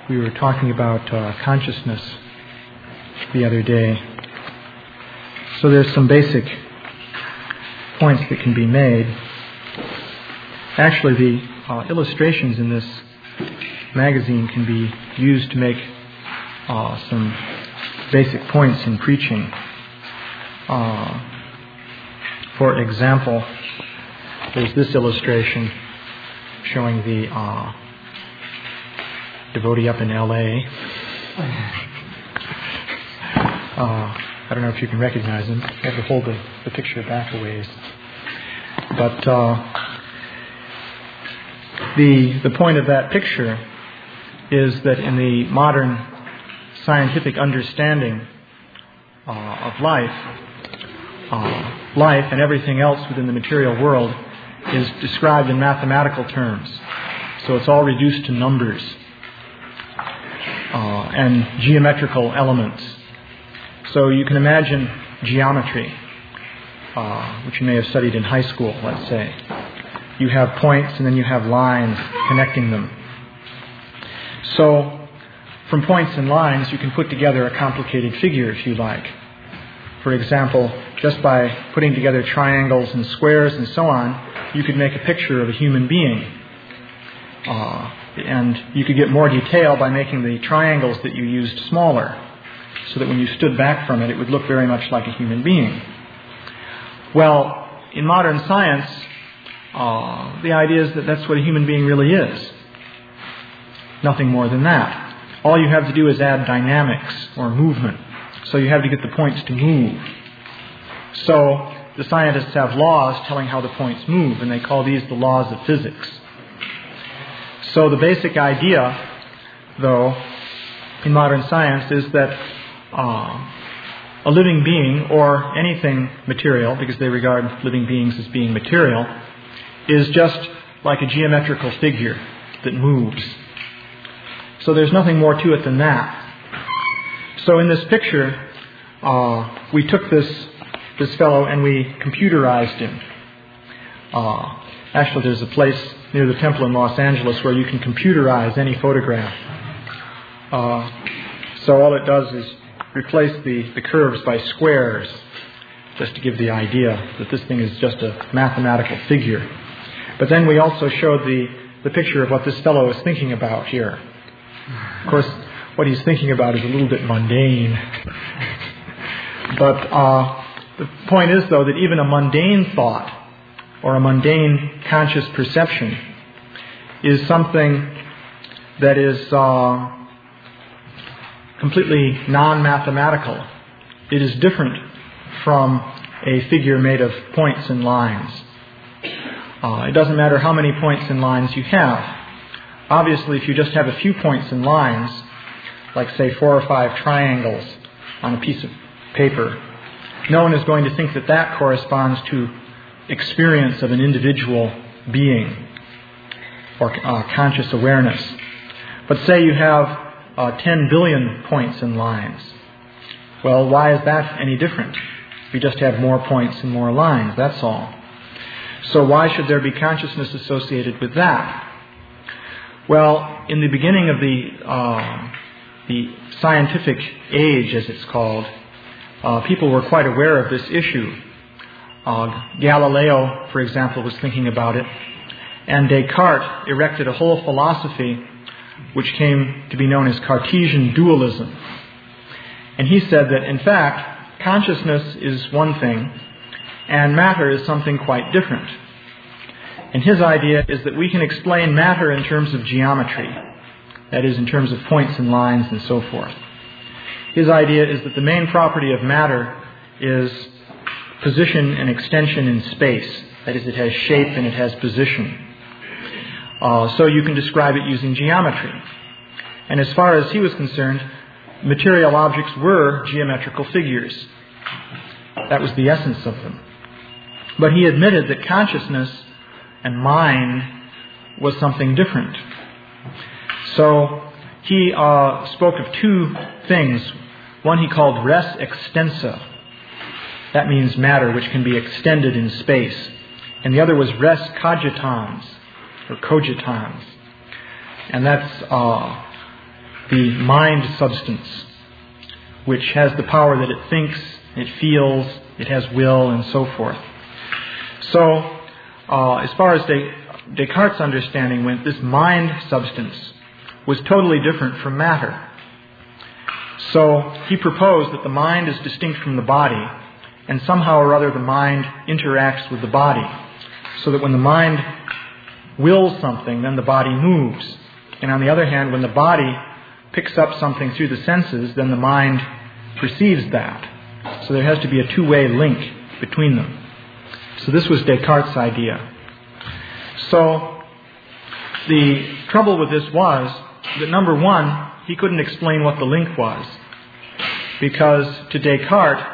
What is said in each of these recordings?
We were talking about consciousness the other day. So there's some basic points that can be made. Actually, the illustrations in this magazine can be used to make some basic points in preaching. For example, there's this illustration showing the devotee up in L.A. I don't know if you can recognize him. I have to hold the picture back a ways. But the point of that picture is that in the modern scientific understanding of life, life and everything else within the material world is described in mathematical terms. So it's all reduced to numbers and geometrical elements. So you can imagine geometry, which you may have studied in high school, let's say. You have points and then you have lines connecting them. So from points and lines you can put together a complicated figure if you like. For example, just by putting together triangles and squares and so on, you could make a picture of a human being. And you could get more detail by making the triangles that you used smaller, so that when you stood back from it, it would look very much like a human being. Well, in modern science, the idea is that that's what a human being really is. Nothing more than that. All you have to do is add dynamics or movement. So you have to get the points to move. So the scientists have laws telling how the points move, and they call these the laws of physics. So the basic idea, though, in modern science is that a living being, or anything material, because they regard living beings as being material, is just like a geometrical figure that moves. So there's nothing more to it than that. So in this picture, we took this fellow and we computerized him. Actually, there's a place near the temple in Los Angeles where you can computerize any photograph. So all it does is replace the curves by squares, just to give the idea that this thing is just a mathematical figure. But then we also showed the picture of what this fellow is thinking about here. Of course, what he's thinking about is a little bit mundane. But the point is, though, that even a mundane thought or a mundane conscious perception is something that is completely non-mathematical. It is different from a figure made of points and lines. It doesn't matter how many points and lines you have. Obviously, if you just have a few points and lines, like say 4 or 5 triangles on a piece of paper, no one is going to think that that corresponds to experience of an individual being or conscious awareness. But say you have 10 billion points and lines. Well, why is that any different? We just have more points and more lines, that's all. So why should there be consciousness associated with that? Well, in the beginning of the scientific age, as it's called, people were quite aware of this issue. Galileo, for example, was thinking about it, and Descartes erected a whole philosophy which came to be known as Cartesian dualism. And he said that, in fact, consciousness is one thing, and matter is something quite different. And his idea is that we can explain matter in terms of geometry, that is, in terms of points and lines and so forth. His idea is that the main property of matter is position and extension in space. That is, it has shape and it has position. So you can describe it using geometry. And as far as he was concerned, material objects were geometrical figures. That was the essence of them. But he admitted that consciousness and mind was something different. So he spoke of 2 things. One he called res extensa. That means matter which can be extended in space. And the other was res cogitans, or cogitans. And that's the mind substance, which has the power that it thinks, it feels, it has will, and so forth. So, as far as Descartes' understanding went, this mind substance was totally different from matter. So, he proposed that the mind is distinct from the body, and somehow or other the mind interacts with the body, so that when the mind wills something, then the body moves. And on the other hand, when the body picks up something through the senses, then the mind perceives that. So there has to be a two-way link between them. So this was Descartes' idea. So the trouble with this was that, number one, he couldn't explain what the link was. Because to Descartes,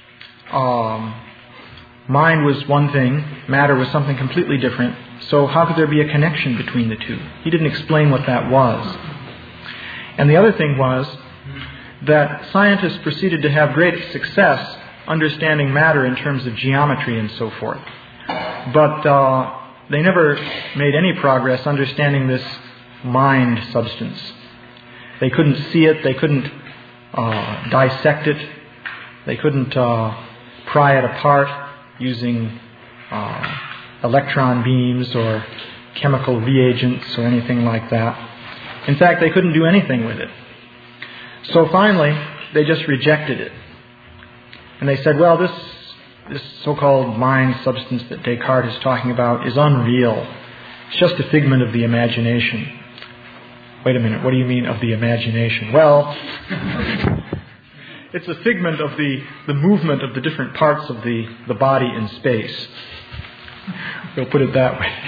mind was one thing, matter was something completely different. So how could there be a connection between the two? He didn't explain what that was. And the other thing was that scientists proceeded to have great success understanding matter in terms of geometry and so forth. But they never made any progress understanding this mind substance. They couldn't see it, they couldn't dissect it, they couldn't pry it apart using electron beams or chemical reagents or anything like that. In fact, they couldn't do anything with it. So finally, they just rejected it. And they said, well, this so-called mind substance that Descartes is talking about is unreal. It's just a figment of the imagination. Wait a minute, what do you mean of the imagination? Well, it's a figment of the movement of the different parts of the body in space. We'll put it that way.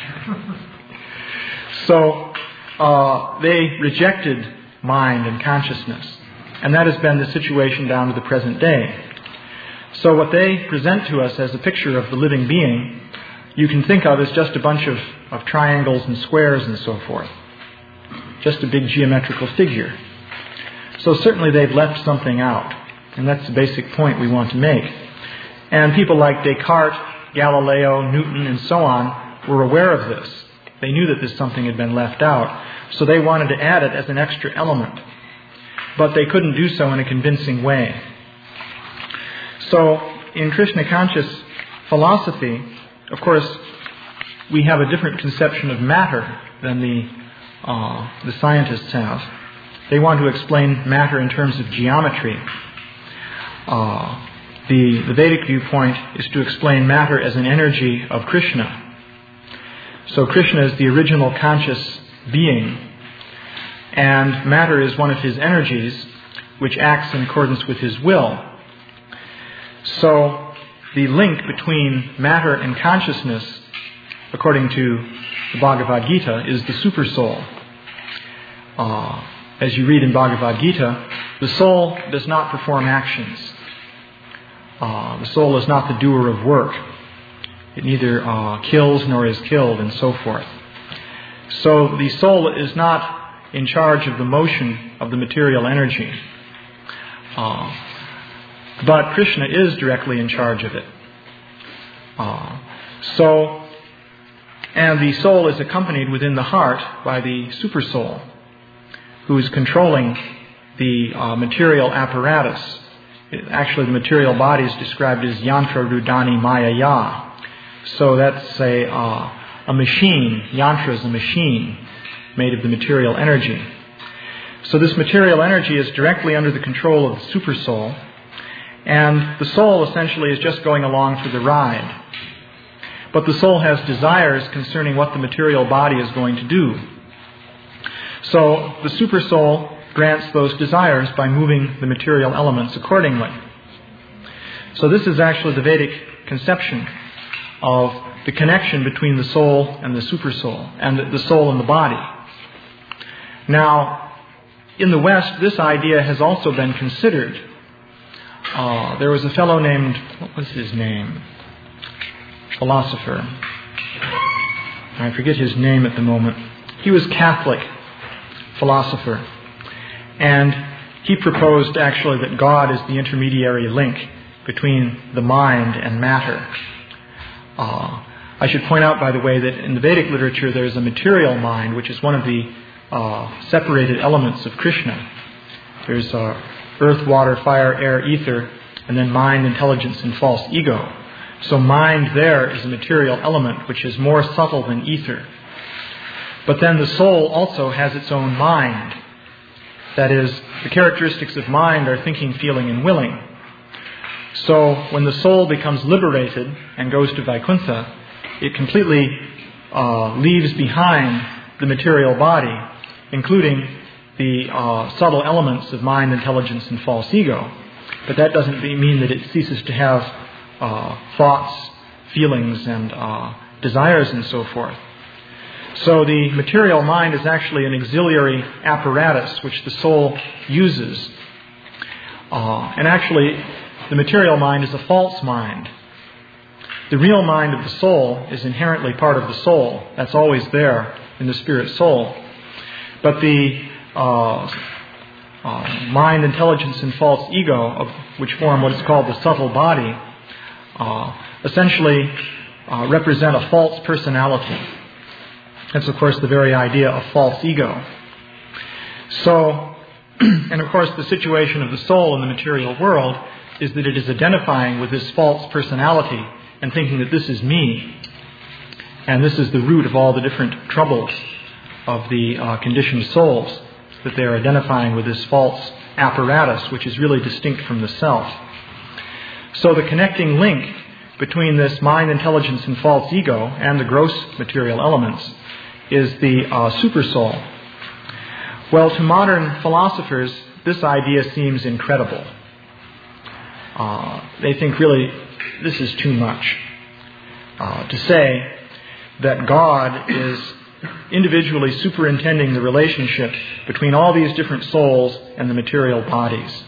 So they rejected mind and consciousness. And that has been the situation down to the present day. So what they present to us as a picture of the living being, you can think of as just a bunch of triangles and squares and so forth. Just a big geometrical figure. So certainly they've left something out. And that's the basic point we want to make. And people like Descartes, Galileo, Newton, and so on were aware of this. They knew that this something had been left out. So they wanted to add it as an extra element. But they couldn't do so in a convincing way. So in Krishna conscious philosophy, of course, we have a different conception of matter than the scientists have. They want to explain matter in terms of geometry. The Vedic viewpoint is to explain matter as an energy of Krishna. So Krishna is the original conscious being, and matter is one of his energies which acts in accordance with his will. So the link between matter and consciousness, according to the Bhagavad Gita, is the supersoul. As you read in Bhagavad Gita, the soul does not perform actions. The soul is not the doer of work. It neither kills nor is killed, and so forth. So the soul is not in charge of the motion of the material energy. But Krishna is directly in charge of it. And the soul is accompanied within the heart by the supersoul, who is controlling the material apparatus. Actually, the material body is described as yantra rudani mayaya. So that's a machine. Yantra is a machine made of the material energy. So this material energy is directly under the control of the supersoul, and the soul essentially is just going along for the ride. But the soul has desires concerning what the material body is going to do. So the supersoul grants those desires by moving the material elements accordingly. So this is actually the Vedic conception of the connection between the soul and the supersoul, and the soul and the body. Now, in the West, this idea has also been considered. There was a fellow named, what was his name? Philosopher. I forget his name at the moment. He was Catholic philosopher. And he proposed actually that God is the intermediary link between the mind and matter. I should point out, by the way, that in the Vedic literature there is a material mind, which is one of the separated elements of Krishna. There's earth, water, fire, air, ether, and then mind, intelligence, and false ego. So mind there is a material element which is more subtle than ether. But then the soul also has its own mind. That is, the characteristics of mind are thinking, feeling, and willing. So when the soul becomes liberated and goes to Vaikuntha, it completely leaves behind the material body, including the subtle elements of mind, intelligence, and false ego. But that doesn't mean that it ceases to have thoughts, feelings, and desires, and so forth. So the material mind is actually an auxiliary apparatus which the soul uses. And actually, the material mind is a false mind. The real mind of the soul is inherently part of the soul. That's always there in the spirit soul. But the mind, intelligence, and false ego, which form what is called the subtle body, essentially represent a false personality. That's, of course, the very idea of false ego. So, and of course, the situation of the soul in the material world is that it is identifying with this false personality and thinking that this is me. And this is the root of all the different troubles of the conditioned souls, that they are identifying with this false apparatus, which is really distinct from the self. So the connecting link between this mind, intelligence, and false ego and the gross material elements is the supersoul. Well, to modern philosophers, this idea seems incredible. They think really this is too much. To say that God is individually superintending the relationship between all these different souls and the material bodies.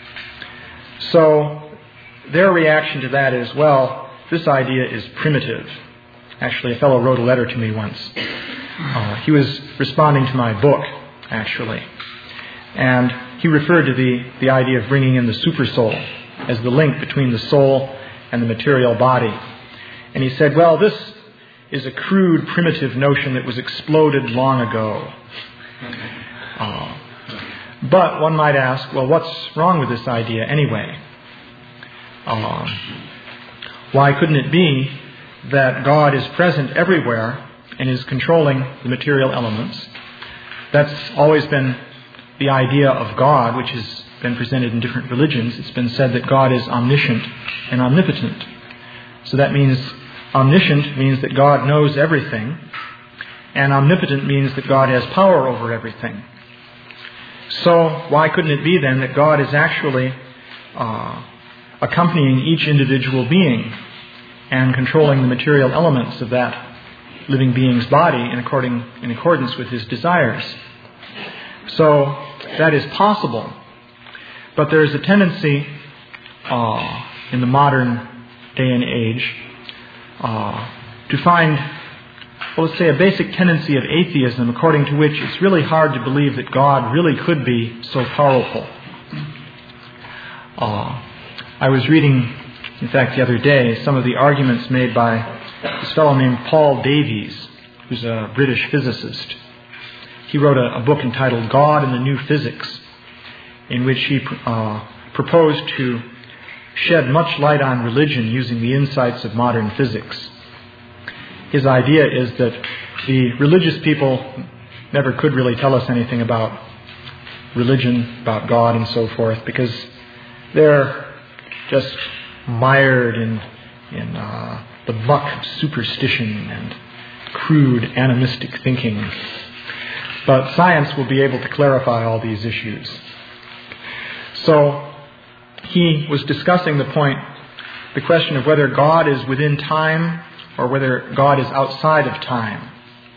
So their reaction to that is, well, this idea is primitive. Actually, a fellow wrote a letter to me once. He was responding to my book, actually. And he referred to the idea of bringing in the supersoul as the link between the soul and the material body. And he said, well, this is a crude, primitive notion that was exploded long ago. But one might ask, well, what's wrong with this idea anyway? Why couldn't it be that God is present everywhere and is controlling the material elements? That's always been the idea of God, which has been presented in different religions. It's been said that God is omniscient and omnipotent. So that means omniscient means that God knows everything, and omnipotent means that God has power over everything. So why couldn't it be then that God is actually accompanying each individual being and controlling the material elements of that living being's body in accordance with his desires? So that is possible. But there is a tendency in the modern day and age to find, well, let's say, a basic tendency of atheism according to which it's really hard to believe that God really could be so powerful. I was reading, in fact, the other day, some of the arguments made by this fellow named Paul Davies, who's a British physicist. He wrote a book entitled God and the New Physics, in which he proposed to shed much light on religion using the insights of modern physics. His idea is that the religious people never could really tell us anything about religion, about God and so forth, because they're just mired in the muck of superstition and crude animistic thinking. But science will be able to clarify all these issues. So he was discussing the question of whether God is within time or whether God is outside of time.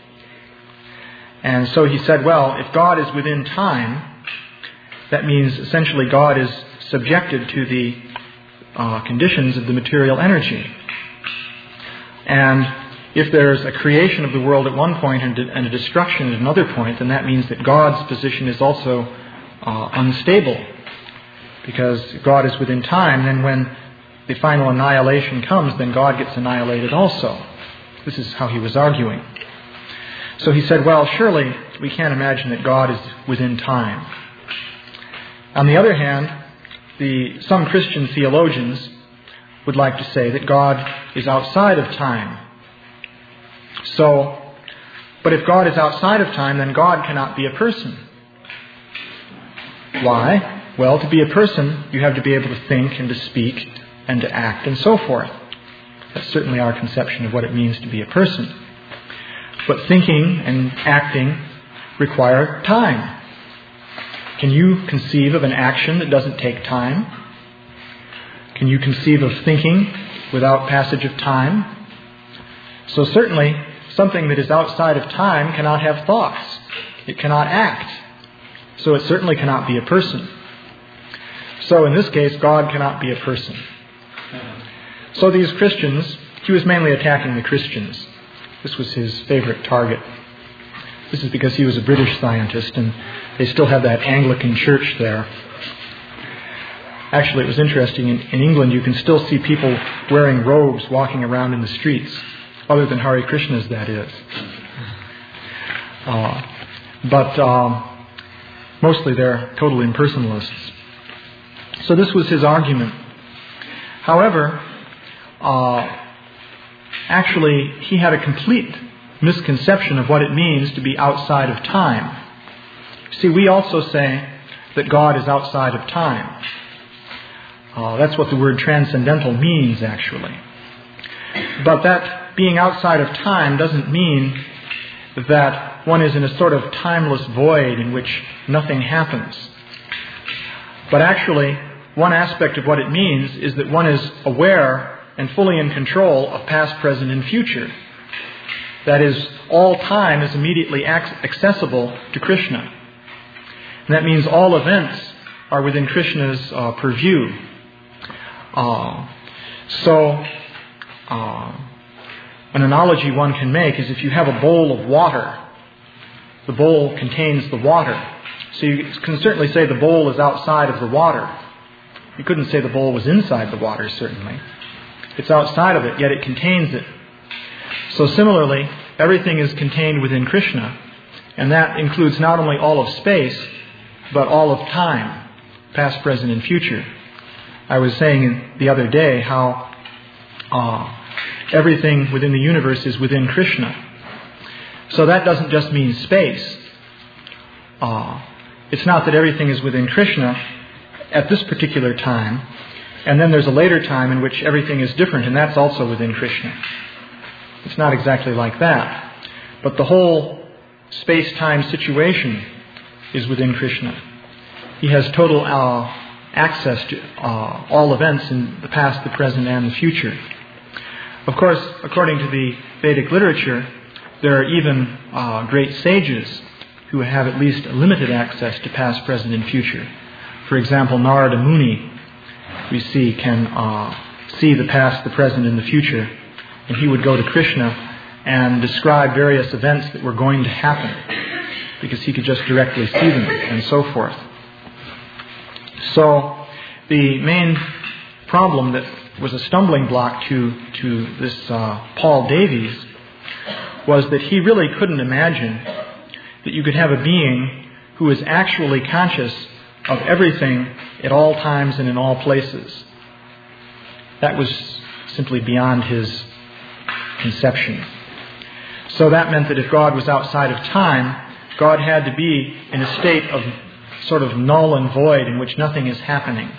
And so he said, well, if God is within time, that means essentially God is subjected to the conditions of the material energy. And if there's a creation of the world at one point and a destruction at another point, then that means that God's position is also unstable. Because God is within time, then when the final annihilation comes, then God gets annihilated also. This is how he was arguing. So he said, well, surely we can't imagine that God is within time. On the other hand, some Christian theologians would like to say that God is outside of time. But if God is outside of time, then God cannot be a person. Why? Well, to be a person, you have to be able to think and to speak and to act and so forth. That's certainly our conception of what it means to be a person. But thinking and acting require time. Can you conceive of an action that doesn't take time? Can you conceive of thinking without passage of time? So certainly, something that is outside of time cannot have thoughts. It cannot act. So it certainly cannot be a person. So in this case, God cannot be a person. So these Christians, he was mainly attacking the Christians. This was his favorite target. This is because he was a British scientist and they still have that Anglican church there. Actually, it was interesting. In England, you can still see people wearing robes walking around in the streets, other than Hare Krishnas, that is. But mostly they're total impersonalists. So this was his argument. However, actually, he had a complete misconception of what it means to be outside of time. See, we also say that God is outside of time. That's what the word transcendental means, actually. But that being outside of time doesn't mean that one is in a sort of timeless void in which nothing happens. But actually, one aspect of what it means is that one is aware and fully in control of past, present, and future. That is, all time is immediately accessible to Krishna. And that means all events are within Krishna's purview. An analogy one can make is if you have a bowl of water, the bowl contains the water. So you can certainly say the bowl is outside of the water. You couldn't say the bowl was inside the water, certainly. It's outside of it, yet it contains it. So similarly, everything is contained within Krishna, and that includes not only all of space, but all of time, past, present, and future. I was saying the other day how everything within the universe is within Krishna. So that doesn't just mean space. It's not that everything is within Krishna at this particular time, and then there's a later time in which everything is different, and that's also within Krishna. It's not exactly like that. But the whole space-time situation is within Krishna. He has total access to all events in the past, the present, and the future. Of course, according to the Vedic literature, there are even great sages who have at least limited access to past, present, and future. For example, Narada Muni, we see, can see the past, the present, and the future. And he would go to Krishna and describe various events that were going to happen, because he could just directly see them, and so forth. So the main problem that was a stumbling block to this Paul Davies was that he really couldn't imagine that you could have a being who is actually conscious of everything at all times and in all places. That was simply beyond his conception. So that meant that if God was outside of time, God had to be in a state of sort of null and void in which nothing is happening.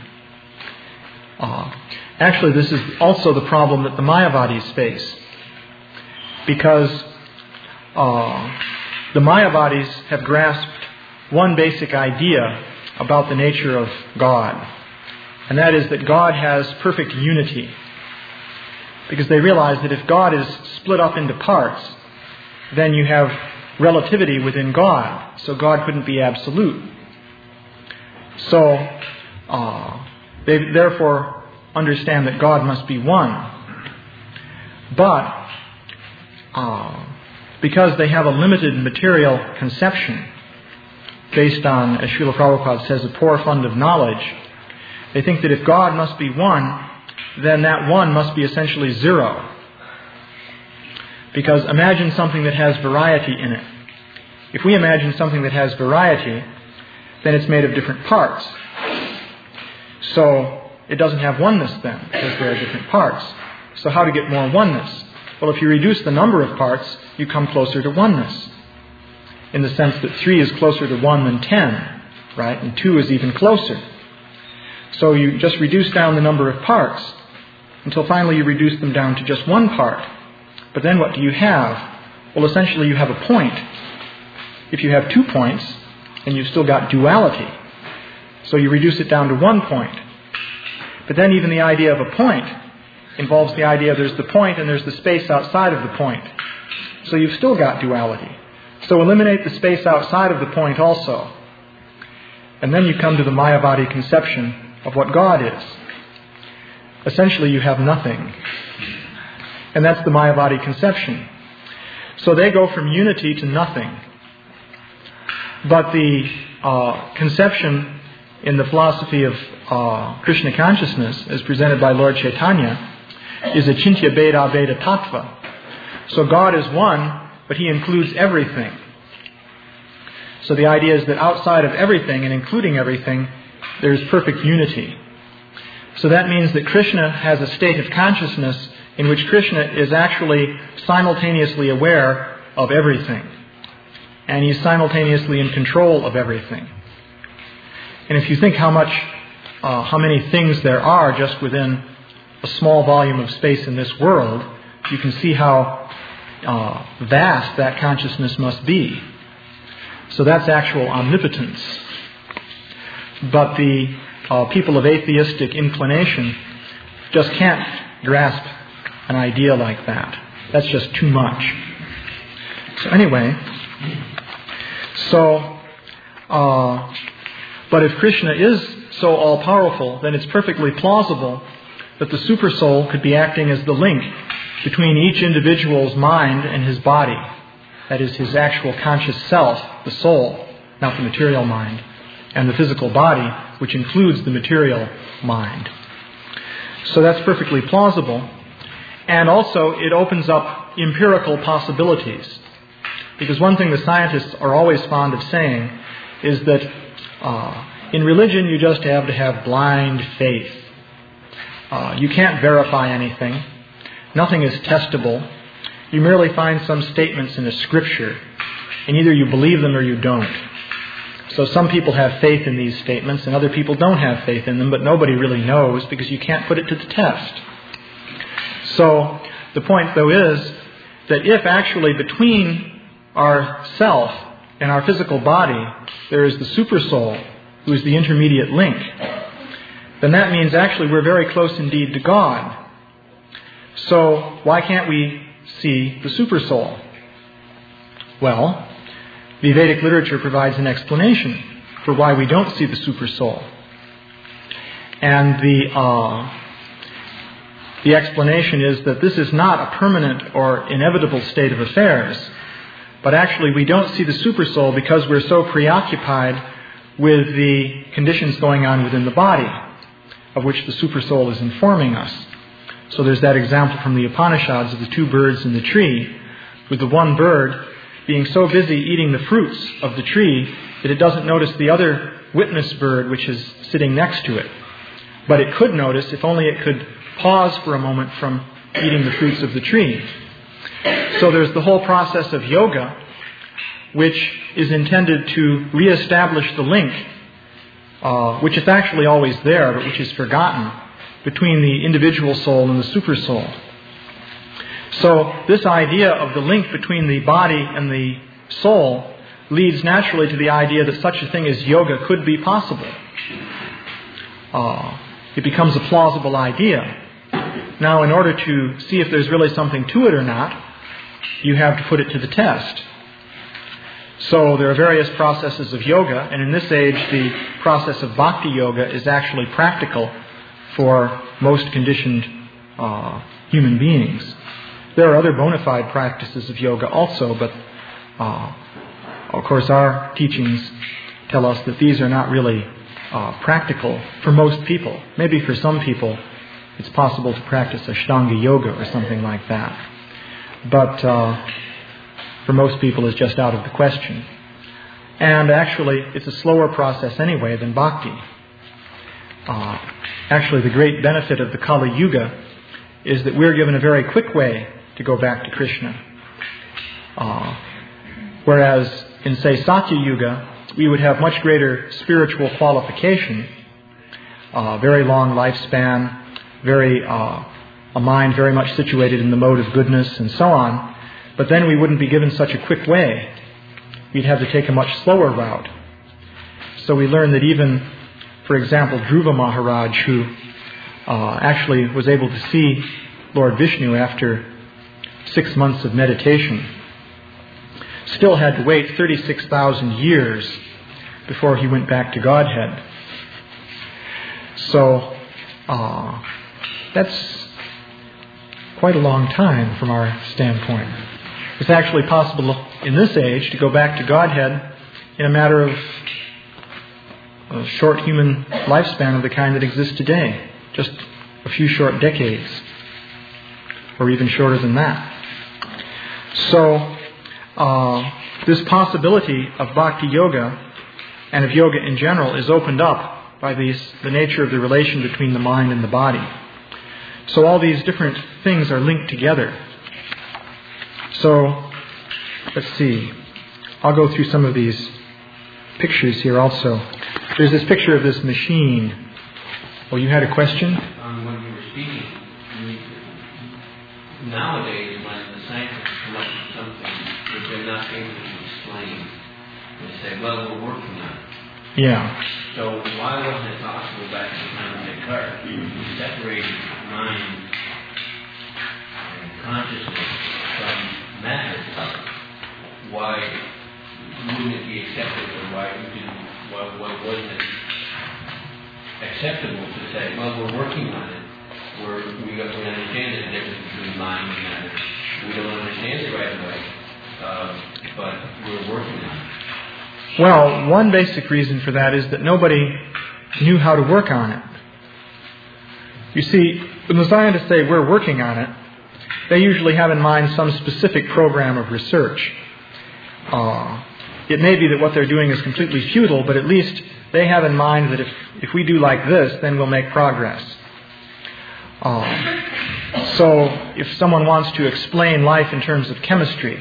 Actually, this is also the problem that the Mayavadis face, because the Mayavadis have grasped one basic idea about the nature of God, and that is that God has perfect unity. Because they realize that if God is split up into parts, then you have relativity within God, so God couldn't be absolute. So they therefore understand that God must be one. But because they have a limited material conception, based on, as Srila Prabhupada says, a poor fund of knowledge, they think that if God must be one, then that one must be essentially zero. Because imagine something that has variety in it. If we imagine something that has variety, then it's made of different parts. So it doesn't have oneness then, because there are different parts. So how to get more oneness? Well, if you reduce the number of parts, you come closer to oneness, in the sense that 3 is closer to 1 than 10, right? And 2 is even closer. So you just reduce down the number of parts until finally you reduce them down to just one part. But then what do you have? Well, essentially you have a point. If you have 2 points, then you've still got duality. So you reduce it down to 1 point. But then even the idea of a point involves the idea there's the point and there's the space outside of the point. So you've still got duality. So eliminate the space outside of the point also. And then you come to the Mayavadi conception of what God is. Essentially you have nothing. And that's the Mayavadi conception. So they go from unity to nothing. But the conception in the philosophy of Krishna consciousness, as presented by Lord Chaitanya, is Achintya Bheda Bheda Tattva. So God is one, but He includes everything. So the idea is that outside of everything and including everything, there is perfect unity. So that means that Krishna has a state of consciousness in which Krishna is actually simultaneously aware of everything. And He's simultaneously in control of everything. And if you think how many things there are just within a small volume of space in this world, you can see how vast that consciousness must be. So that's actual omnipotence. But the people of atheistic inclination just can't grasp an idea like that. That's just too much. So anyway, but if Krishna is so all-powerful, then it's perfectly plausible that the Supersoul could be acting as the link between each individual's mind and his body. That is, his actual conscious self, the soul, not the material mind, and the physical body, which includes the material mind. So that's perfectly plausible. And also, it opens up empirical possibilities. Because one thing the scientists are always fond of saying is that in religion you just have to have blind faith. You can't verify anything. Nothing is testable. You merely find some statements in a scripture, and either you believe them or you don't. So some people have faith in these statements, and other people don't have faith in them, but nobody really knows because you can't put it to the test. So the point, though, is that if actually between our self and our physical body there is the Supersoul, who is the intermediate link, then that means actually we're very close indeed to God. So why can't we see the Supersoul? Well, the Vedic literature provides an explanation for why we don't see the Supersoul. And the explanation is that this is not a permanent or inevitable state of affairs, but actually we don't see the Supersoul because we're so preoccupied with the conditions going on within the body, of which the Supersoul is informing us. So there's that example from the Upanishads of the 2 birds in the tree, with the one bird being so busy eating the fruits of the tree that it doesn't notice the other witness bird which is sitting next to it. But it could notice if only it could pause for a moment from eating the fruits of the tree. So there's the whole process of yoga, which is intended to reestablish the link, which is actually always there, but which is forgotten, between the individual soul and the Supersoul. So this idea of the link between the body and the soul leads naturally to the idea that such a thing as yoga could be possible. It becomes a plausible idea. Now, in order to see if there's really something to it or not, you have to put it to the test. So there are various processes of yoga, and in this age the process of bhakti yoga is actually practical for most conditioned human beings. There are other bona fide practices of yoga also, but of course our teachings tell us that these are not really practical for most people. Maybe for some people it's possible to practice Ashtanga yoga or something like that. But for most people it's just out of the question. And actually it's a slower process anyway than bhakti. Actually, the great benefit of the Kali Yuga is that we're given a very quick way to go back to Krishna. Whereas in, say, Satya Yuga, we would have much greater spiritual qualification, very long lifespan, a mind very much situated in the mode of goodness and so on. But then we wouldn't be given such a quick way. We'd have to take a much slower route. So we learn that even, for example, Dhruva Maharaj, who actually was able to see Lord Vishnu after 6 months of meditation, still had to wait 36,000 years before he went back to Godhead. So that's quite a long time from our standpoint. It's actually possible in this age to go back to Godhead in a matter of a short human lifespan of the kind that exists today. Just a few short decades, or even shorter than that. So, this possibility of bhakti yoga and of yoga in general is opened up by the nature of the relation between the mind and the body. So all these different things are linked together. So, let's see. I'll go through some of these pictures here also. There's this picture of this machine. Oh, you had a question? When you were speaking, nowadays when the scientists come up with something that they're not able to explain, they say, well, we're working on it. Yeah. So why wasn't it possible back in the time of Descartes to separate mind and consciousness from matter? Why wouldn't it be acceptable, or why wasn't it acceptable to say, well, we're working on it, we understand the difference between mind and matter, we don't understand it right away, but we're working on it? Well, one basic reason for that is that nobody knew how to work on it. You see, when the scientists say we're working on it, they usually have in mind some specific program of research. It may be that what they're doing is completely futile, but at least they have in mind that if we do like this, then we'll make progress. So if someone wants to explain life in terms of chemistry,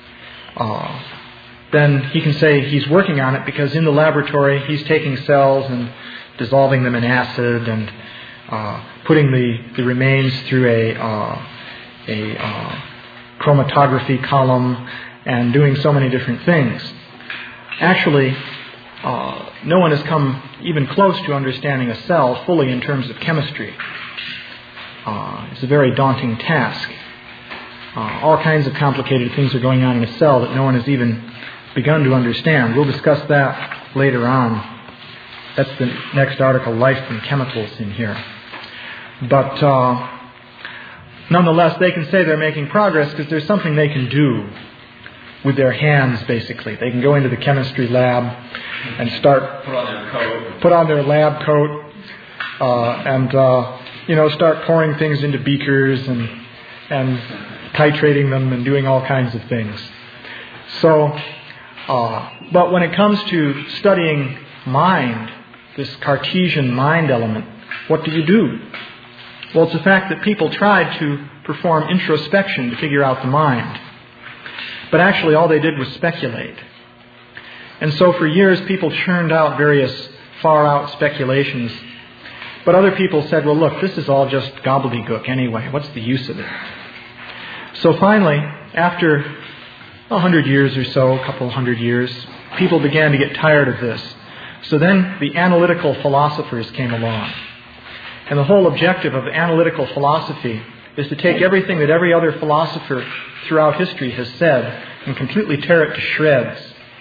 then he can say he's working on it because in the laboratory he's taking cells and dissolving them in acid and putting the remains through a chromatography column and doing so many different things. Actually, no one has come even close to understanding a cell fully in terms of chemistry. It's a very daunting task. All kinds of complicated things are going on in a cell that no one has even begun to understand. We'll discuss that later on. That's the next article, Life and Chemicals, in here. But nonetheless, they can say they're making progress because there's something they can do with their hands, basically. They can go into the chemistry lab and start put on their lab coat, and start pouring things into beakers and titrating them and doing all kinds of things. So, but when it comes to studying mind, this Cartesian mind element, what do you do? Well, it's the fact that people tried to perform introspection to figure out the mind. But actually all they did was speculate. And so for years people churned out various far-out speculations. But other people said, well, look, this is all just gobbledygook anyway. What's the use of it? So finally, after 100 years or so, a couple hundred years, people began to get tired of this. So then the analytical philosophers came along. And the whole objective of analytical philosophy is to take everything that every other philosopher throughout history has said and completely tear it to shreds.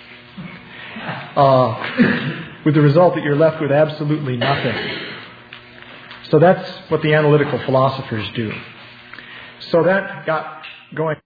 With the result that you're left with absolutely nothing. So that's what the analytical philosophers do. So that got going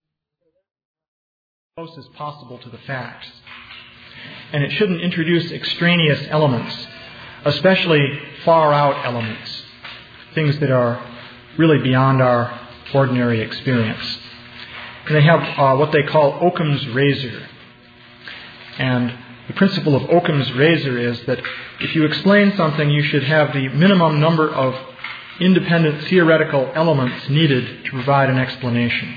as close as possible to the facts. And it shouldn't introduce extraneous elements, especially far-out elements, things that are really beyond our ordinary experience. And they have what they call Occam's razor. And the principle of Occam's razor is that if you explain something, you should have the minimum number of independent theoretical elements needed to provide an explanation.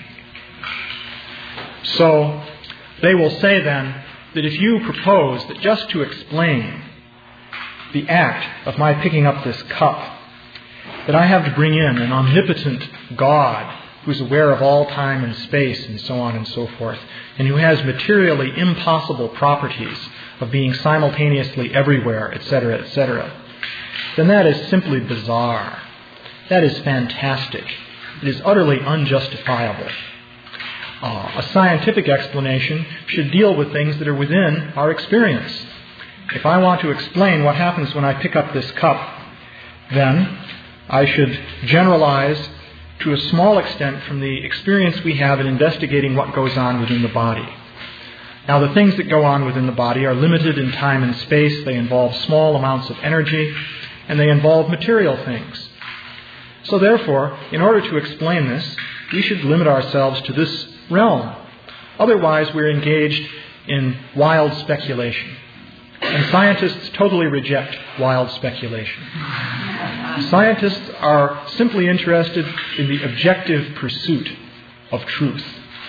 So they will say then that if you propose that just to explain the act of my picking up this cup, that I have to bring in an omnipotent God who's aware of all time and space and so on and so forth, and who has materially impossible properties of being simultaneously everywhere, etc., etc., then that is simply bizarre. That is fantastic. It is utterly unjustifiable. A scientific explanation should deal with things that are within our experience. If I want to explain what happens when I pick up this cup, then I should generalize to a small extent from the experience we have in investigating what goes on within the body. Now, the things that go on within the body are limited in time and space. They involve small amounts of energy, and they involve material things. So therefore, in order to explain this, we should limit ourselves to this realm. Otherwise, we're engaged in wild speculation. And scientists totally reject wild speculation. Scientists are simply interested in the objective pursuit of truth.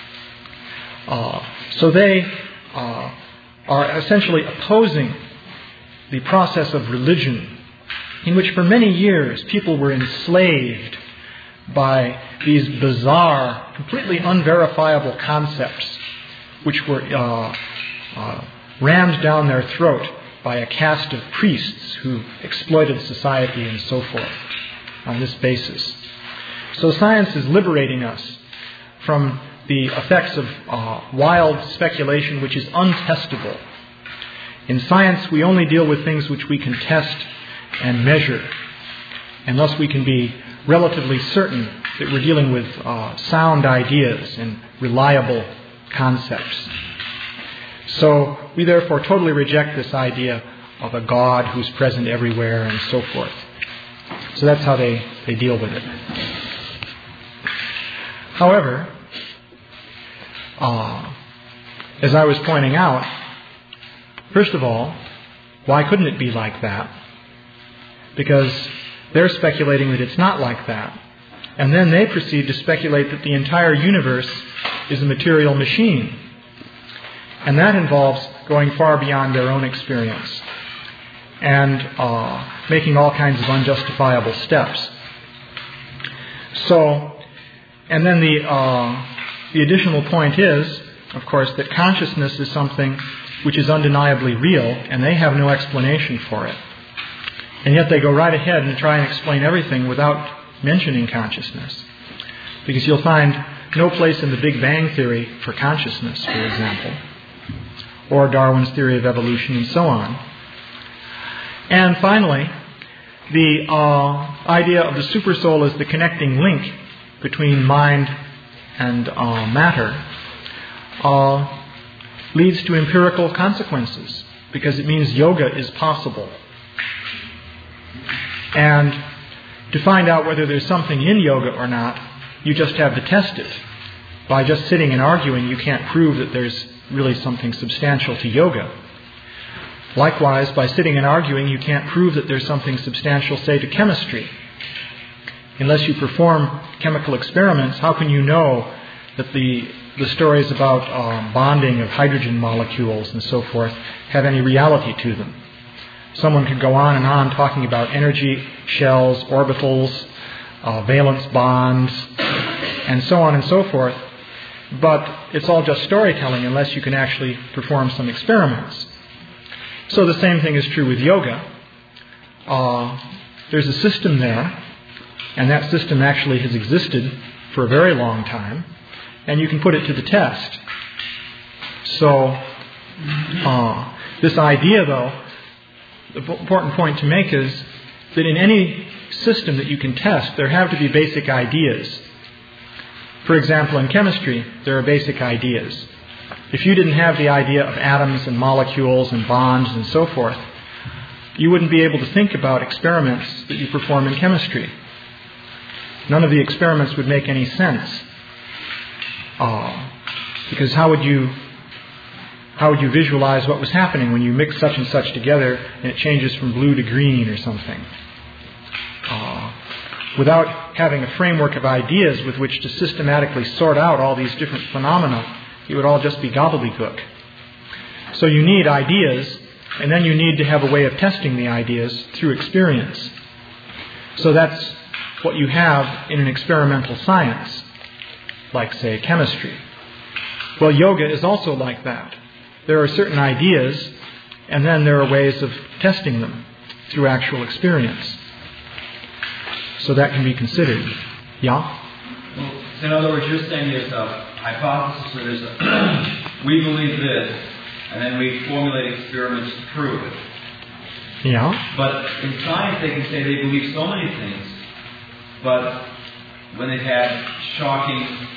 So they are essentially opposing the process of religion, in which for many years people were enslaved by these bizarre, completely unverifiable concepts which were rammed down their throat by a caste of priests who exploited society and so forth on this basis. So science is liberating us from the effects of wild speculation which is untestable. In science, we only deal with things which we can test and measure, and thus we can be relatively certain that we're dealing with sound ideas and reliable concepts. So we therefore totally reject this idea of a God who's present everywhere and so forth. So that's how they deal with it. However, as I was pointing out, first of all, why couldn't it be like that? Because they're speculating that it's not like that. And then they proceed to speculate that the entire universe is a material machine. And that involves going far beyond their own experience and making all kinds of unjustifiable steps. So, and then the additional point is, of course, that consciousness is something which is undeniably real, and they have no explanation for it. And yet they go right ahead and try and explain everything without mentioning consciousness. Because you'll find no place in the Big Bang Theory for consciousness, for example, or Darwin's theory of evolution and so on. And finally, the idea of the supersoul as the connecting link between mind and matter leads to empirical consequences, because it means yoga is possible. And to find out whether there's something in yoga or not, you just have to test it. By just sitting and arguing, you can't prove that there's really something substantial to yoga. Likewise, by sitting and arguing, you can't prove that there's something substantial, say, to chemistry. Unless you perform chemical experiments, how can you know that the stories about bonding of hydrogen molecules and so forth have any reality to them? Someone could go on and on talking about energy shells, orbitals, valence bonds, and so on and so forth. But it's all just storytelling unless you can actually perform some experiments. So the same thing is true with yoga. There's a system there, and that system actually has existed for a very long time, and you can put it to the test. So this idea, though, the important point to make is that in any system that you can test, there have to be basic ideas. For example, in chemistry, there are basic ideas. If you didn't have the idea of atoms and molecules and bonds and so forth, you wouldn't be able to think about experiments that you perform in chemistry. None of the experiments would make any sense. Because how would you How would you visualize what was happening when you mix such and such together and it changes from blue to green or something? Without having a framework of ideas with which to systematically sort out all these different phenomena, it would all just be gobbledygook. So you need ideas, and then you need to have a way of testing the ideas through experience. So that's what you have in an experimental science, like, say, chemistry. Well, yoga is also like that. There are certain ideas, and then there are ways of testing them through actual experience. So that can be considered. Yeah? Well, in other words, you're saying there's a hypothesis, or there's a we believe this, and then we formulate experiments to prove it. Yeah. But in science, they can say they believe so many things, but when they've had shocking,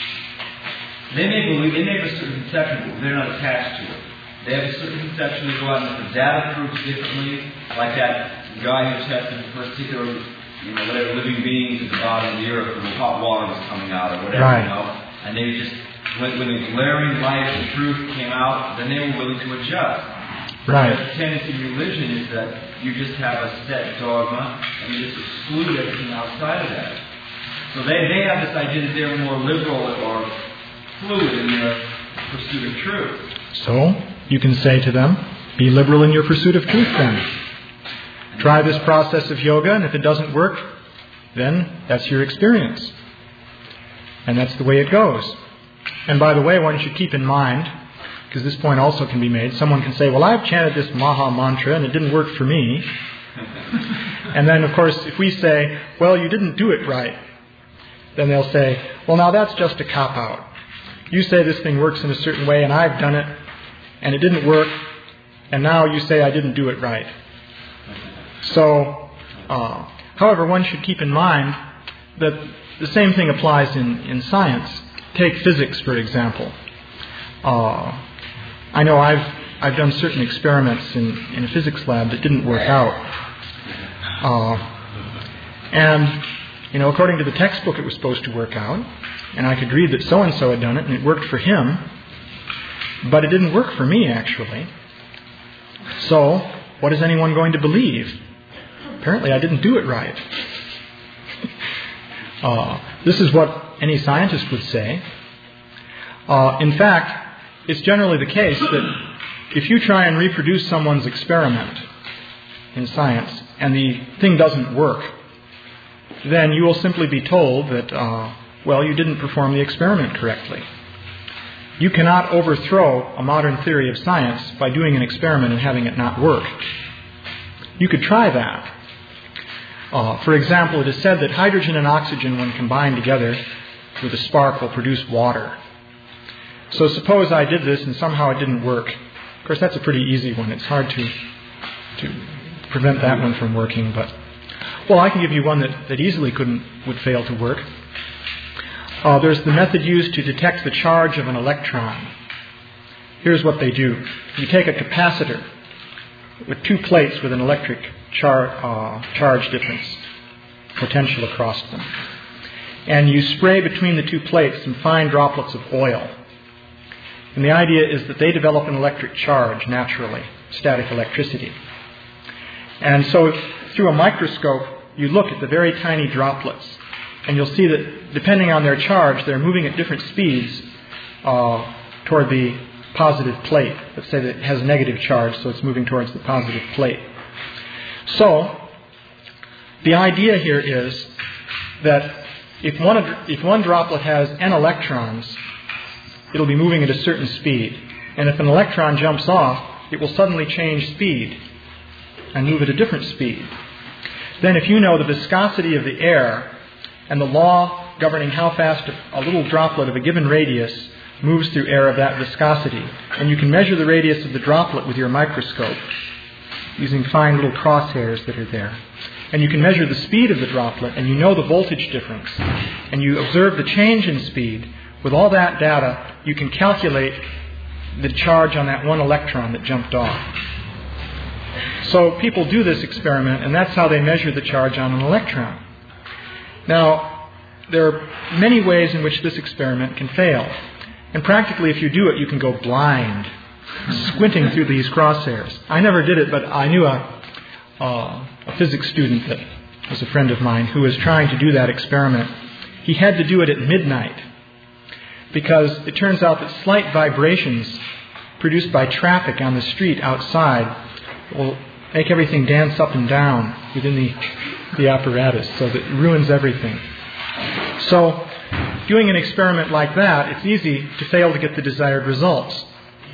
they may have a certain conception, but they're not attached to it. They have a certain conception, they go out and the data proves differently, like that guy who tested for particular, whatever living beings at the bottom of the earth, when the hot water was coming out or whatever, right. And they just, when the glaring light of the truth came out, then they were willing to adjust. Right. The tendency in religion is that you just have a set dogma and you just exclude everything outside of that. So they have this idea that they're more liberal or fluid in their pursuit of truth. So you can say to them, be liberal in your pursuit of truth then. Try this process of yoga, and if it doesn't work, then that's your experience. And that's the way it goes. And by the way, one should keep in mind, because this point also can be made, someone can say, well, I've chanted this Maha Mantra and it didn't work for me. And then, of course, if we say, well, you didn't do it right, then they'll say, well, now that's just a cop-out. You say this thing works in a certain way and I've done it and it didn't work, and now you say I didn't do it right. So, however, one should keep in mind that the same thing applies in science. Take physics, for example. I know I've done certain experiments in a physics lab that didn't work out. And, according to the textbook, it was supposed to work out. And I could read that so-and-so had done it, and it worked for him. But it didn't work for me, actually. So, what is anyone going to believe? Apparently, I didn't do it right. This is what any scientist would say. In fact, it's generally the case that if you try and reproduce someone's experiment in science and the thing doesn't work, then you will simply be told that, you didn't perform the experiment correctly. You cannot overthrow a modern theory of science by doing an experiment and having it not work. You could try that. For example, it is said that hydrogen and oxygen, when combined together with a spark, will produce water. So suppose I did this and somehow it didn't work. Of course, that's a pretty easy one. It's hard to prevent that one from working. But I can give you one that easily would fail to work. There's the method used to detect the charge of an electron. Here's what they do. You take a capacitor with two plates with an electric charge difference, potential across them. And you spray between the two plates some fine droplets of oil. And the idea is that they develop an electric charge naturally, static electricity. And so through a microscope, you look at the very tiny droplets, and you'll see that depending on their charge, they're moving at different speeds toward the positive plate. Let's say that it has a negative charge, so it's moving towards the positive plate. So, the idea here is that if one droplet has n electrons, it'll be moving at a certain speed. And if an electron jumps off, it will suddenly change speed and move at a different speed. Then if you know the viscosity of the air and the law governing how fast a little droplet of a given radius moves through air of that viscosity, and you can measure the radius of the droplet with your microscope using fine little crosshairs that are there. And you can measure the speed of the droplet, and you know the voltage difference, and you observe the change in speed. With all that data, you can calculate the charge on that one electron that jumped off. So people do this experiment, and that's how they measure the charge on an electron. Now, there are many ways in which this experiment can fail. And practically, if you do it, you can go blind. squinting through these crosshairs. I never did it, but I knew a physics student that was a friend of mine who was trying to do that experiment. He had to do it at midnight because it turns out that slight vibrations produced by traffic on the street outside will make everything dance up and down within the apparatus, so that it ruins everything. So, doing an experiment like that, it's easy to fail to get the desired results.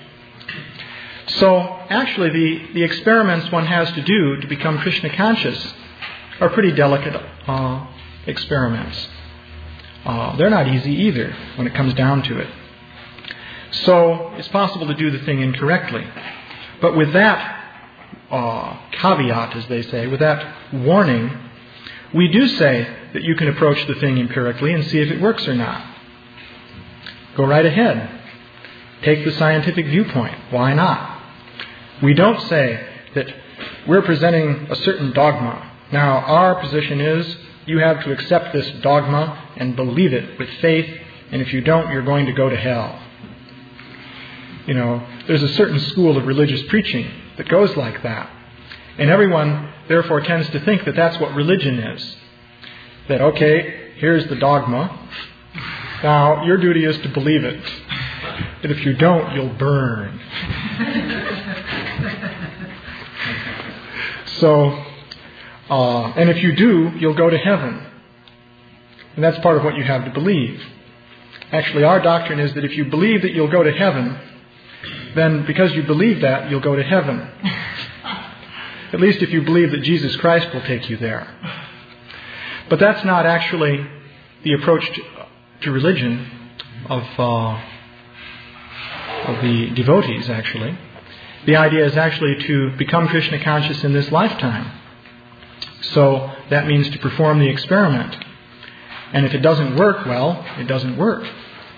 So, actually, the experiments one has to do to become Krishna conscious are pretty delicate experiments. They're not easy either when it comes down to it. So, it's possible to do the thing incorrectly. But with that caveat, as they say, with that warning, we do say that you can approach the thing empirically and see if it works or not. Go right ahead. Take the scientific viewpoint. Why not? We don't say that we're presenting a certain dogma. Now, our position is you have to accept this dogma and believe it with faith, and if you don't, you're going to go to hell. You know, there's a certain school of religious preaching that goes like that. And everyone, therefore, tends to think that that's what religion is. That, okay, here's the dogma. Now, your duty is to believe it. That if you don't, you'll burn. So, and if you do, you'll go to heaven. And that's part of what you have to believe. Actually, our doctrine is that if you believe that you'll go to heaven, then because you believe that, you'll go to heaven. At least if you believe that Jesus Christ will take you there. But that's not actually the approach to religion of the devotees, actually. The idea is actually to become Krishna conscious in this lifetime. So that means to perform the experiment. And if it doesn't work, well, it doesn't work.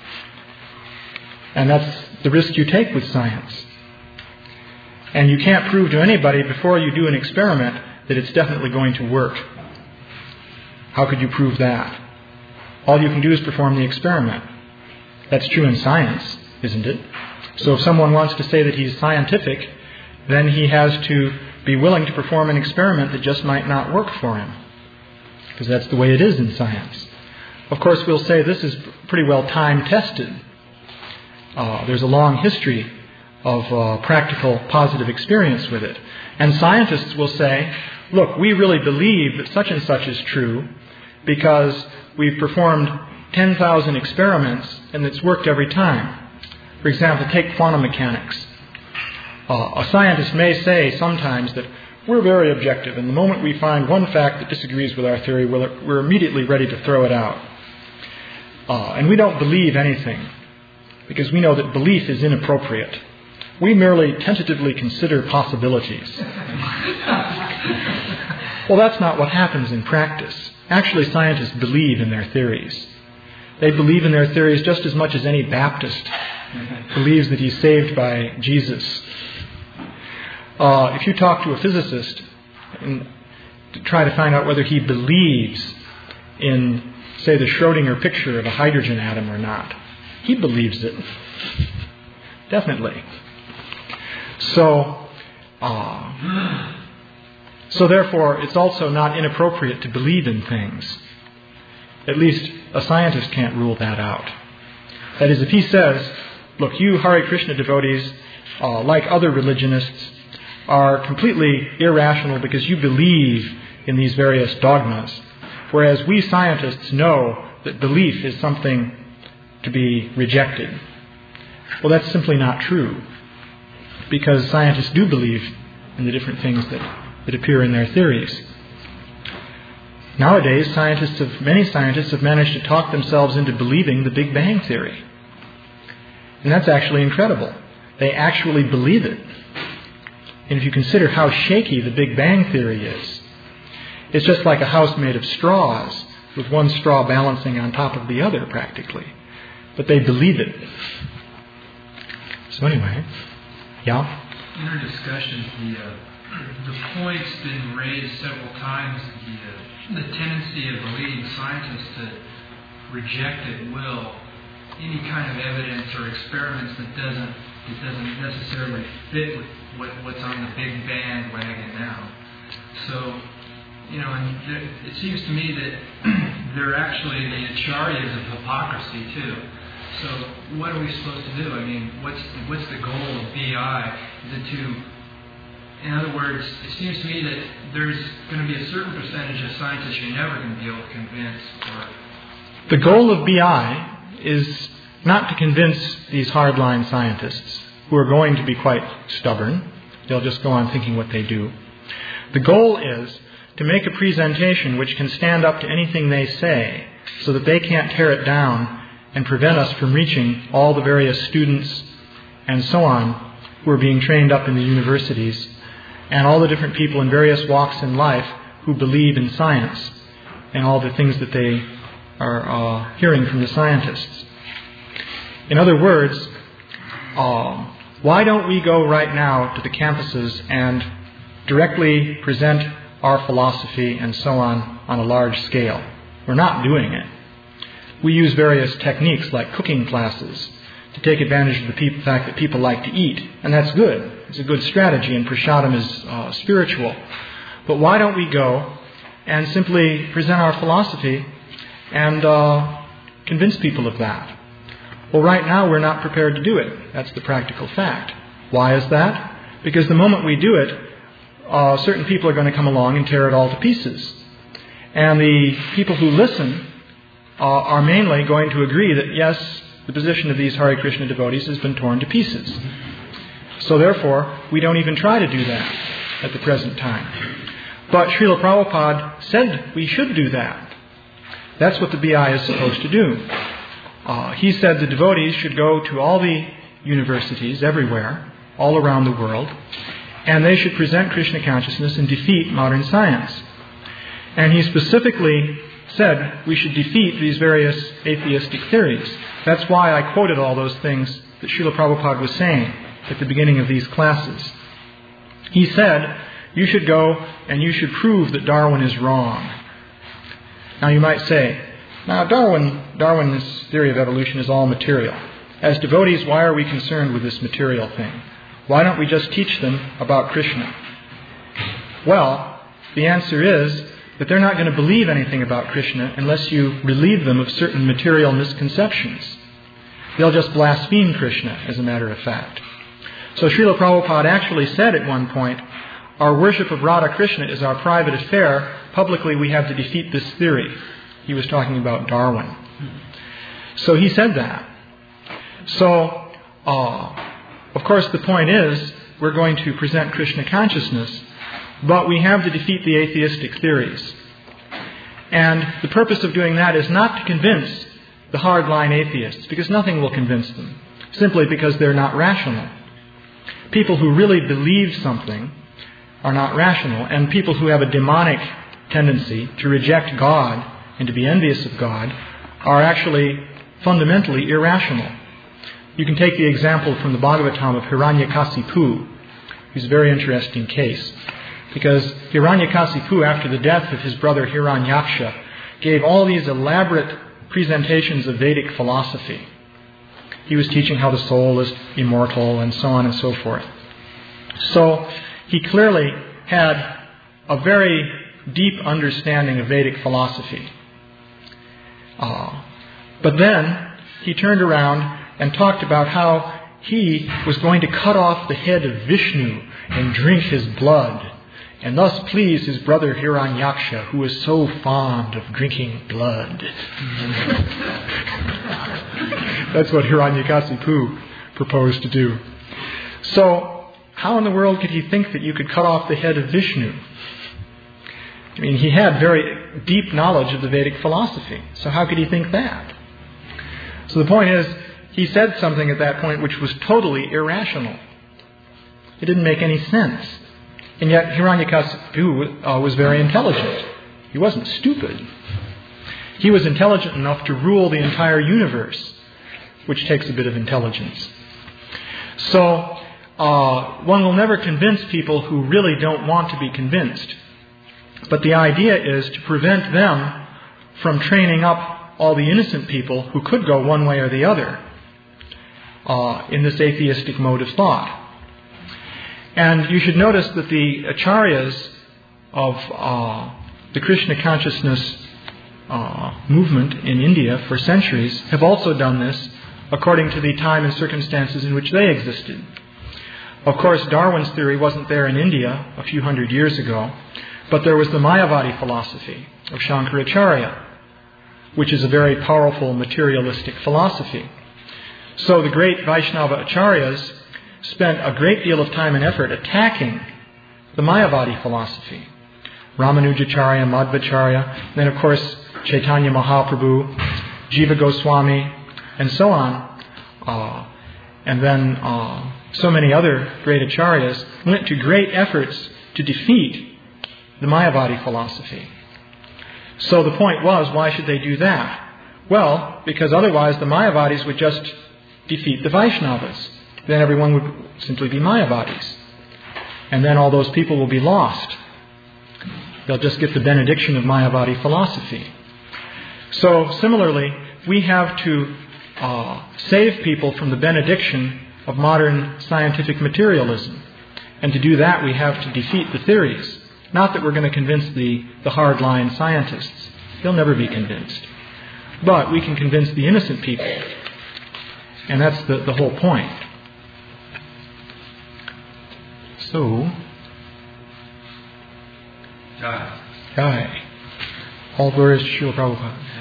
And that's the risk you take with science. And you can't prove to anybody before you do an experiment that it's definitely going to work. How could you prove that? All you can do is perform the experiment. That's true in science, isn't it? So if someone wants to say that he's scientific, then he has to be willing to perform an experiment that just might not work for him. Because that's the way it is in science. Of course, we'll say this is pretty well time-tested. There's a long history of practical positive experience with it. And scientists will say, look, we really believe that such and such is true because we've performed 10,000 experiments and it's worked every time. For example, take quantum mechanics. A scientist may say sometimes that we're very objective, and the moment we find one fact that disagrees with our theory, we're immediately ready to throw it out. And we don't believe anything because we know that belief is inappropriate. We merely tentatively consider possibilities. Well, that's not what happens in practice. Actually, scientists believe in their theories. They believe in their theories just as much as any Baptist believes that he's saved by Jesus. If you talk to a physicist and to try to find out whether he believes in, say, the Schrödinger picture of a hydrogen atom or not, he believes it. Definitely. So therefore, it's also not inappropriate to believe in things. At least a scientist can't rule that out. That is, if he says, look, you Hare Krishna devotees, like other religionists, are completely irrational because you believe in these various dogmas, whereas we scientists know that belief is something to be rejected. Well, that's simply not true, because scientists do believe in the different things that appear in their theories. Nowadays, many scientists have managed to talk themselves into believing the Big Bang Theory. And that's actually incredible. They actually believe it. And if you consider how shaky the Big Bang Theory is, it's just like a house made of straws, with one straw balancing on top of the other, practically. But they believe it. So anyway, yeah? In our discussions, the point's been raised several times, the tendency of the leading scientists to reject at will any kind of evidence or experiments that doesn't it doesn't necessarily fit with what's on the big bandwagon now. So, and it seems to me that they're actually the acharyas of hypocrisy too. So what are we supposed to do? I mean, what's the goal of BI? Is it to, in other words, it seems to me that there's going to be a certain percentage of scientists you're never going to be able to convince. The goal of BI is not to convince these hardline scientists who are going to be quite stubborn. They'll just go on thinking what they do. The goal is to make a presentation which can stand up to anything they say so that they can't tear it down and prevent us from reaching all the various students and so on who are being trained up in the universities and all the different people in various walks in life who believe in science and all the things that they are hearing from the scientists. In other words, why don't we go right now to the campuses and directly present our philosophy and so on a large scale? We're not doing it. We use various techniques like cooking classes to take advantage of the fact that people like to eat, and that's good. It's a good strategy, and prasadam is spiritual. But why don't we go and simply present our philosophy and convince people of that? Well, right now we're not prepared to do it. That's the practical fact. Why is that? Because the moment we do it, certain people are going to come along and tear it all to pieces. And the people who listen are mainly going to agree that, yes, the position of these Hare Krishna devotees has been torn to pieces. So therefore, we don't even try to do that at the present time. But Srila Prabhupada said we should do that. That's what the BI is supposed to do. He said the devotees should go to all the universities everywhere, all around the world, and they should present Krishna consciousness and defeat modern science. And he specifically said we should defeat these various atheistic theories. That's why I quoted all those things that Srila Prabhupada was saying at the beginning of these classes. He said, you should go and you should prove that Darwin is wrong. Now you might say, now Darwin's theory of evolution is all material. As devotees, why are we concerned with this material thing? Why don't we just teach them about Krishna? Well, the answer is that they're not going to believe anything about Krishna unless you relieve them of certain material misconceptions. They'll just blaspheme Krishna, as a matter of fact. So Srila Prabhupada actually said at one point, our worship of Radha Krishna is our private affair. Publicly we have to defeat this theory. He was talking about Darwin. So he said that. So, of course, the point is, we're going to present Krishna consciousness, but we have to defeat the atheistic theories. And the purpose of doing that is not to convince the hardline atheists, because nothing will convince them, simply because they're not rational. People who really believe something are not rational, and people who have a demonic tendency to reject God and to be envious of God are actually fundamentally irrational. You can take the example from the Bhagavatam of Hiranyakasipu. It's a very interesting case, because Hiranyakasipu, after the death of his brother Hiranyaksha, gave all these elaborate presentations of Vedic philosophy. He was teaching how the soul is immortal and so on and so forth. So he clearly had a very deep understanding of Vedic philosophy. But then he turned around and talked about how he was going to cut off the head of Vishnu and drink his blood, and thus please his brother Hiranyaksha, who was so fond of drinking blood. That's what Hiranyakasipu proposed to do. So, how in the world could he think that you could cut off the head of Vishnu? I mean, he had very deep knowledge of the Vedic philosophy, so how could he think that? So the point is, he said something at that point which was totally irrational. It didn't make any sense. And yet Hiranyakasipu was very intelligent. He wasn't stupid. He was intelligent enough to rule the entire universe, which takes a bit of intelligence. So one will never convince people who really don't want to be convinced. But the idea is to prevent them from training up all the innocent people who could go one way or the other. in this atheistic mode of thought. And you should notice that the acharyas of the Krishna consciousness movement in India for centuries have also done this according to the time and circumstances in which they existed. Of course, Darwin's theory wasn't there in India a few hundred years ago, but there was the Mayavadi philosophy of Shankaracharya, which is a very powerful materialistic philosophy. So the great Vaishnava acharyas spent a great deal of time and effort attacking the Mayavadi philosophy. Ramanujacharya, Madhvacharya, then of course Chaitanya Mahaprabhu, Jiva Goswami, and so on. And then so many other great acharyas went to great efforts to defeat the Mayavadi philosophy. So the point was, why should they do that? Well, because otherwise the Mayavadis would just defeat the Vaishnavas. Then everyone would simply be Mayavadis. And then all those people will be lost. They'll just get the benediction of Mayavadi philosophy. So similarly, we have to save people from the benediction of modern scientific materialism. And to do that, we have to defeat the theories. Not that we're going to convince the hardline scientists. They'll never be convinced. But we can convince the innocent people. And that's the whole point. So, Jai. All glories to Srila Prabhupada.